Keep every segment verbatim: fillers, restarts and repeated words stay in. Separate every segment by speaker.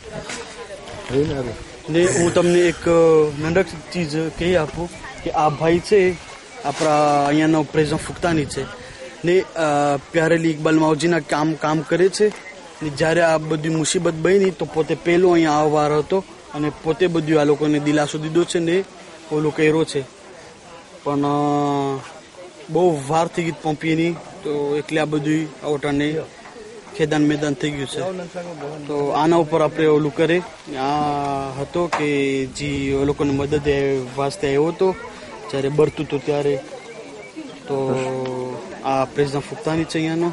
Speaker 1: ને હું તમને એક નંદક ચીજ કહી આપું કે આ ભાઈ છે આપણા અહીંયાનો પ્રેઝન્ટ ફૂકતાની છે ને પ્યારેલી ઇકબાલ માવજીના કામ કામ કરે છે ને જ્યારે આ બધી મુસીબત બની તો પોતે પહેલો અહીંયા આવવાર હતો અને પોતે બધું આ લોકોને દિલાસો દીધો છે ને ઓલું કર્યો છે પણ બહુ વાર થઈ ગઈ પંપીની તો એટલે આ બધું આવટાને ખેદાન મેદાન થઈ ગયું છે તો આના ઉપર આપણે ઓલું કરે આ હતો કે જે એ લોકોને મદદ વાસ્તે આવ્યો હતો જ્યારે બરતું હતું ત્યારે તો આ પ્રેઝન્ટ ફૂકતાની છે અહીંયાનો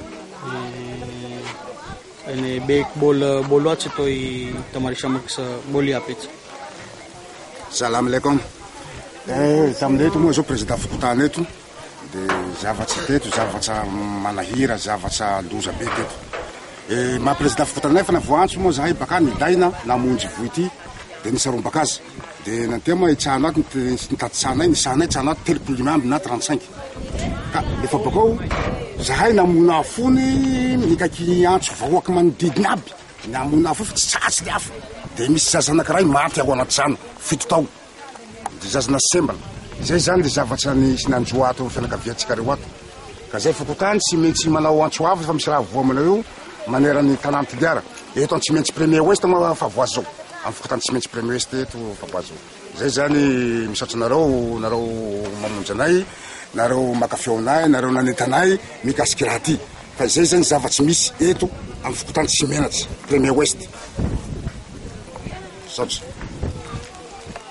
Speaker 1: અને બે એક બોલ બોલવા છે તો એ તમારી સમક્ષ બોલી આપે છે.
Speaker 2: Salam alaikum. Eh, tamneto moa zao président fokotany eto de zavatsy teto zavatsy manahira zavatsy loza be teto. Eh, ma président fokotany nefa na voantso moa zahay baka nidaina namonjy voity de nisarombaky azy de nantemo itsahana ato nitady sanay ny sanay tsahana ato telopolo limy amby na trente-cinq ka efa bakao zahay namona afony mikaiky antso vahoaky manodidina aby namona afo tsy tsatsy le afo de misy zaza anankiray maty ao anaty zano fito tao de zazana sembala zay zany le zavatsy ny sinandroa ato fianakaviantsika reo ato ka zay fokotany tsy maintsy manao antso avy fa misy raha voamanao eo maneran'ny tanàna Toliara eto an tsy maintsy premier ouest moa fa voazy zao amin'ny fokotany tsy maintsy premier ouest eto fa voazy zao zay zany misaotra nareo nareo mamonjy anay nareo makafeo anay nareo nanetanay mikasiky raha ty fa zay zany zavatsy misy eto amin'ny fokotany tsy menatsy premier ouest saotra